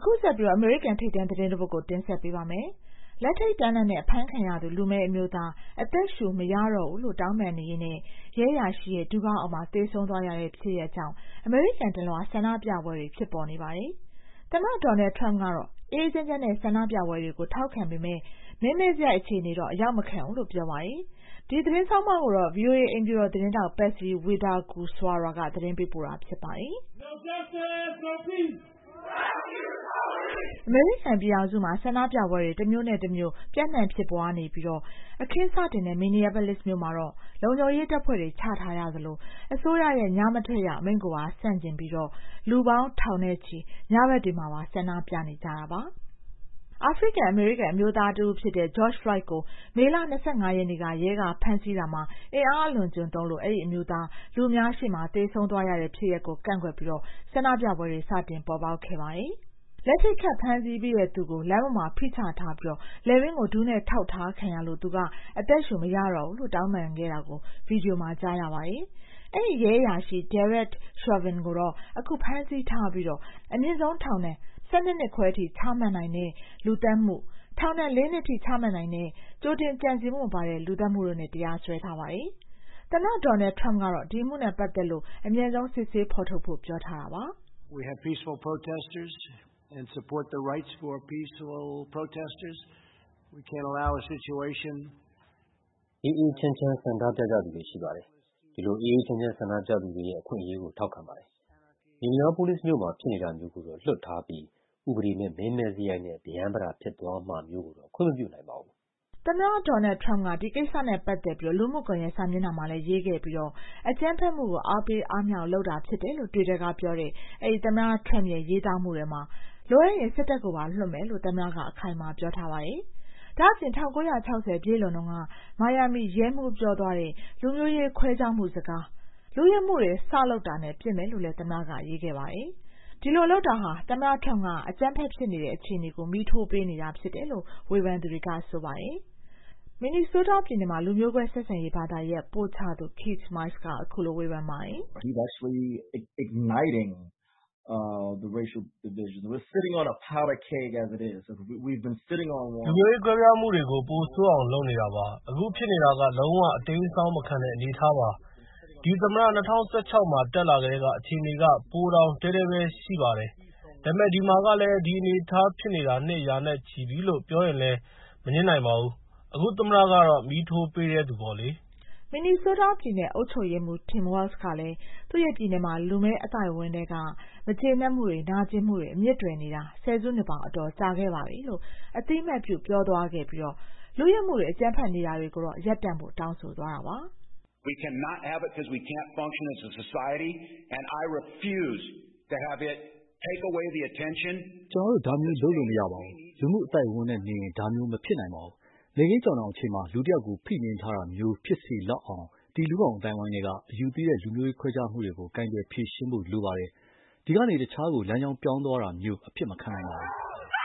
အခုဆက်ပြီးအမေရိကန်ထိပ်တန်းသတင်းတစ်ပုဒ်ကိုတင်ဆက်ပေးပါမယ်။လက်ထိတ်တန်းနဲ့အဖမ်းခံရသူလူမဲအမျိုးသားအသက်ရှူမရတော့ဘူးလို့တောင်းပန်နေရင်းနဲ့ရဲရရှိရဲ့ဒူးကောင်းအောင်မှာသေဆုံးသွားရတဲ့ဖြစ်ရပ်ကြောင့်အမေရိကန်တလွှာဆန္ဒပြပွဲတွေဖြစ်ပေါ်နေပါတယ်။သမ္မတဒေါ်နယ်ထရမ့်ကတော့အေးချမ်းချမ်းနဲ့ဆန္ဒပြပွဲတွေကိုထောက်ခံပေမဲ့မင်းမဲ့စရိုက်အခြေအနေတော့အရောက်မခံဘူးလို့ပြောပါတယ်။ဒီသတင်းဆောင်မကိုတော့ VOA အင်ဂျီရောသတင်းတောက်ပက်စီဝီဒါကူဆွာရာကသတင်းပေးပို့တာဖြစ်ပါတယ်။ No justice, no peace. အမေရိကန်ပြည်ထောင်စုမှာဆန္ဒပြပွဲတွေတစ်မျိုးနဲ့တစ်မျိုးပြန့်နှံ့ဖြစ်ပွားနေပြီးတော့အခင်းစတင်တဲ့ Minneapolis မြို့မှာတော့လုံခြုံရေးတပ်ဖွဲ့တွေချထားရသလိုအစိုးရရဲ့ညမထွက်ရအမိန့်ကိုပါဆန့်ကျင်ပြီးတော့လူပေါင်းထောင်နဲ့ချီညဘက်တွေမှာပါဆန္ဒပြနေကြတာပါ။အာဖရိကန်အမေရိကန်အမျိုးသားတူဖြစ်တဲ့ George Floyd ကိုမေလ25ရက်နေ့ကရဲကဖမ်းဆီးတာမှာအင်အားအလွန်ကျွံသုံးလို့အဲ့ဒီအမျိုးသားလူအများရှေ့မှာသေဆုံးသွားရတဲ့ဖြစ်ရပ်ကိုကန့်ကွက်ပြီးတော့ဆန္ဒပြပွဲတွေစတင်ပေါ်ပေါက်ခဲ့ပါတယ်။လက်ထိတ်ခတ်ဖမ်းဆီးပြီးတဲ့သူကိုလမ်းပေါ်မှာဖိချထားပြီးတော့လယ်ရင်းကိုဒူးနဲ့ထောက်ထားခံရလို့သူကအသက်ရှူမရတော့ဘူးလို့တောင်းပန်ခဲ့တာကိုဗီဒီယိုမှာကြားရပါတယ်။အဲ့ဒီရဲအရာရှိ Derek Chauvin ကိုတော့အခုဖမ်းဆီးထားပြီးတော့အမြင့်ဆုံးထောင်နဲ့12နှစ်ခွဲထိချမှတ်နိုင်တဲ့လူသတ်မှုထောင်နဲ့4နှစ်ထိချမှတ်နိုင်တဲ့ကြိုတင်ကြံစည်မှုပါတဲ့လူသတ်မှုတို့နဲ့တရားစွဲထားပါတယ်။သမ္မတဒေါ်နယ်ထရမ့်ကတော့ဒီမှုနဲ့ပတ်သက်လို့အမြင့်ဆုံးစစ်ဆေးဖော်ထုတ်ဖို့ပြောထားတာပါ။ We have peaceful protesters and support the rights for peaceful protesters. We can't allow a situation အေးအေးချမ်းချမ်းဆန္ဒပြကြသူတွေရှိပါတယ်။ဒီလိုအေးအေးချမ်းချမ်းဆန္ဒပြသူတွေရဲ့အခွင့်အရေးကိုထောက်ခံပါတယ်။ Minneapolis မြို့မှာဖြစ်နေတာမျိုးကိုတော့လွတ်ထားပြီးဥပဒေနဲ့မင်းမဲ့စရိုက်နဲ့ဗျမ်းပရာဖြစ်သွားမှာမျိုးကိုတော့ခွင့်မပြုနိုင်ပါဘူး။သမ္မတဒေါ်နယ်ထရမ့်ကဒီကိစ္စနဲ့ပတ်သက်ပြီးလူမှုကွန်ရက်စာမျက်နှာမှာလည်းရေးခဲ့ပြီးတော့အကြမ်းဖက်မှုကိုအားပေးအားမြောက်လုပ်တာဖြစ်တယ်လို့ Twitter ကပြောတဲ့အဲဒီသမ္မတထရမ့်ရဲ့ရေးသားမှုတွေမှာလိုအပ်ရင်စစ်တပ်ကိုပါလွှတ်မယ်လို့သမ္မတကအခိုင်အမာပြောထားပါတယ်။ဒါ့အပြင်1960ပြည့်လွန်တုန်းကမိုင်ယာမီရဲမှူးပြောသွားတဲ့လူမျိုးရေးခွဲခြားမှုစကားလူရဲမှုတွေစလုပ်တာနဲ့ပြင်မယ်လို့လည်းသမ္မတကရေးခဲ့ပါတယ်။ဒီလိုလုပ်တာဟာသမ္မတထရမ့်ကအကြမ်းဖက်ဖြစ်နေတဲ့အခြေအနေကိုမီးထိုးပေးနေတာဖြစ်တယ်လို့ဝေဖန်သူတွေကဆိုပါတယ်။ Minnesota ပြည်နယ်မှာလူမျိုးကွဲဆက်ဆံရေးဘာသာရပ်ပို့ချသူ Keith Miles ကအခုလိုဝေဖန်ပါတယ်။ He's actually igniting the racial division. We're sitting on a powder keg as it is. We've been sitting on one. လူမျိုးရေးကွဲပြားမှုတွေကိုပိုဆိုးအောင်လုပ်နေတာပါ။အခုဖြစ်နေတာကလုံးဝအတင်းစောင်းမခံတဲ့အနေအထားပါ။ဒီသမ္မတ2016မှာတက်လာကတည်းကအခြေအနေကပိုတောင်တဲတဲပဲရှိပါတယ်။ဒါပေမဲ့ဒီမှာကလည်းဒီအနေအထားဖြစ်နေတာနှစ်ရာနဲ့ချီပြီလို့ပြောရင်လည်းမငြင်းနိုင်ပါဘူး။အခုသမ္မတကတော့မီးထိုးပေးတဲ့သူပေါ့လေ။ Minnesota ပြည်နယ်အုပ်ချုပ်ရေးမှူး Tim Walz ကလည်းသူ့ရဲ့ပြည်နယ်မှာလူမဲအသိုက်အဝန်းတွေကမကျေနပ်မှုတွေနာကျင်မှုတွေအမြင့်တွယ်နေတာဆယ်စုနှစ်ပေါင်းအတော်ကြာခဲ့ပါပြီလို့အသိအမှတ်ပြုပြောသွားခဲ့ပြီးတော့လူရဲမှုတွေအကြမ်းဖက်နေတာတွေကိုတော့ရပ်တန့်ဖို့တောင်းဆိုသွားတာပါ။ We cannot have it because we can't function as a society and I refuse to have it take away the attention ကျွန်တော်တို့ဒါမျိုးလုပ်လို့မရပါဘူး။လူမှုအသိုက်အဝန်းနဲ့နေရင်ဒါမျိုးမဖြစ်နိုင်ပါဘူး။လေကင်းကြောင်တောင်အချိန်မှာလူတစ်ယောက်ကိုဖိနှိပ်ထားတာမျိုးဖြစ်စေလောက်အောင်ဒီလူကောင်အတိုင်းဝိုင်းတွေကအယူသီးတဲ့လူမျိုးရေးခွဲခြားမှုတွေကိုကင်တွယ်ဖြေရှင်းဖို့လိုပါတယ်။ဒီကနေတခြားကိုလမ်းကြောင်းပြောင်းသွားတာမျိုးအဖြစ်မခံနိုင်ပါဘူး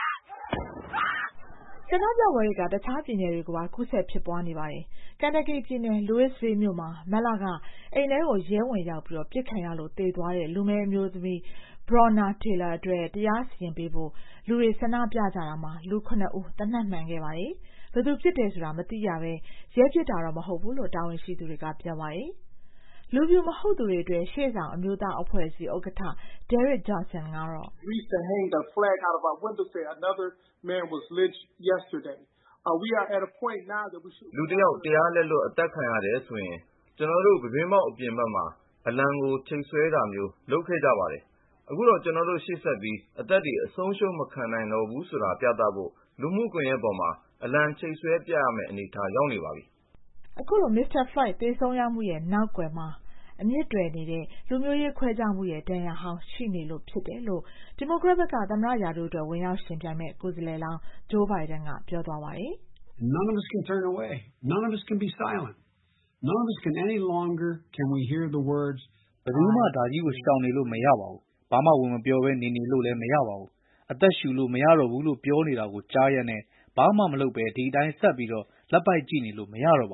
ဆန္ဒပြပွဲတွေကတခြားပြည်နယ်တွေကိုပါကူးစက်ဖြစ်ပွားနေပါတယ်။ Kentucky ပြည်နယ် Louisville မြို့မှာမတ်လကအိမ်ထဲကိုရဲဝင်ရောက်ပြီးတော့ပြစ်ခံရလို့သေသွားတဲ့လူမဲအမျိုးသမီး Breonna Taylor အတွက်တရားစီရင်ပေးဖို့လူတွေဆန္ဒပြကြတာမှာလူ9ဦးသေနတ်မှန်ခဲ့ပါတယ်။ဘယ်သူပြစ်တယ်ဆိုတာမသိရပဲရဲပြစ်တာတော့မဟုတ်ဘူးလို့တာဝန်ရှိသူတွေကပြောပါတယ်။လူပြူမဟုတ်သူတွေအတွက်ရှေ့ဆောင်အမျိုးသားအဖွဲ့အစည်းဥက္ကဋ္ဌ Derek Johnson ကတော့ We used to hang the flag out of our window say another man was lynched yesterday. We are at a point now that we should လူတယောက်တရားလက်လွတ်အသက်ခံရတယ်ဆိုရင်ကျွန်တော်တို့ပြင်းပေါက်အပြင်ဘက်မှာအလံကိုချိတ်ဆွဲတာမျိုးလုပ်ခဲ့ကြပါတယ်။အခုတော့ကျွန်တော်တို့ရှေ့ဆက်ပြီးအသက်တွေအဆုံးရှုံးမခံနိုင်တော့ဘူးဆိုတာပြသဖို့လူမှုကွန်ရက်ပေါ်မှာအလံချိတ်ဆွဲပြရမယ့်အနေအထားရောက်နေပါပြီ။အခုလို Mr. Floyd သေဆုံးရမှုရဲ့နောက်ကွယ်မှာအမြင့်တွယ်နေတဲ့လူမျိုးရေးခွဲခြားမှုရဲ့ဒဏ်ရာဟောင်းရှိနေလို့ဖြစ်တယ်လို့ဒီမိုကရက်ဘက်ကသမ္မတရာထူးအတွက်ဝင်ရောက်ရှင်ပြိုင်မဲ့ကိုယ်စားလှယ်လောင်း Joe Biden ကပြောသွားပါတယ်။ None of us can turn away. None of us can be silent. None of us can any longer can we hear the words ဘယ်သူမှဒါကြီးကိုရှောင်နေလို့မရပါဘူး။ဘာမှဝင်မပြောဘဲနေလို့လည်းမရပါဘူး။အသက်ရှူလို့မရတော့ဘူးလို့ပြောနေတာကိုကြားရတဲ့ဘာမှမလုပ်ဘဲဒီအတိုင်းဆက်ပြီးတော့လက်ပိုက်ကြည့်နေလို့မရတော့ပါဘူး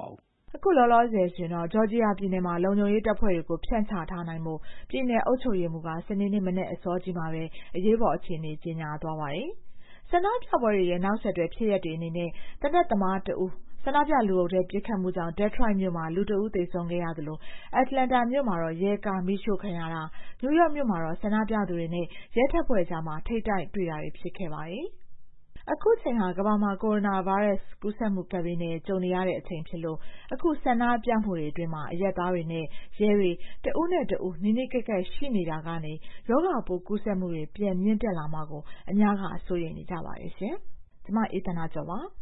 အခုလောလောဆယ်ဆိုရင်တော့ဂျော်ဂျီယာပြည်နယ်မှာလုံခြုံရေးတပ်ဖွဲ့တွေကိုဖြန့်ချထားနိုင်ဖို့ပြည်နယ်အုပ်ချုပ်ရေးမှူးကစနေနေ့မနက်အစောကြီးမှာပဲအရေးပေါ်အခြေအနေကြေညာသွားပါတယ်။ဆန္ဒပြပွဲတွေရဲ့နောက်ဆက်တွဲဖြစ်ရပ်တွေအနေနဲ့သေနတ်သမားတဦးဆန္ဒပြလူအုပ်ထဲပစ်ခတ်မှုကြောင့် Detroit မြို့မှာလူတဦးသေဆုံးခဲ့ရသလို Atlanta မြို့မှာတော့ရဲကားမီးရှို့ခံရတာ New York မြို့မှာတော့ဆန္ဒပြသူတွေနဲ့ရဲတပ်ဖွဲ့ကြားမှာထိပ်တိုက်တွေ့တာတွေဖြစ်ခဲ့ပါတယ်။အခုချိန်ဟာကမ္ဘာမှာကိုရိုနာဗိုင်းရပ်စ်ကူးစက်မှုကပ်ဘေးနဲ့ကြုံနေရတဲ့အချိန်ဖြစ်လို့အခုဆန္ဒပြမှုတွေအတွင်းမှာအရပ်သားတွေနဲ့ရဲတွေတဦးနဲ့တဦးနီးနီးကပ်ကပ်ရှိနေတာကနေရောဂါပိုးကူးစက်မှုတွေပြန်မြင့်တက်လာမှာကိုအများကစိုးရိမ်နေကြပါတယ်ရှင်။ကျမအေးသန္တာကျော်ပါ။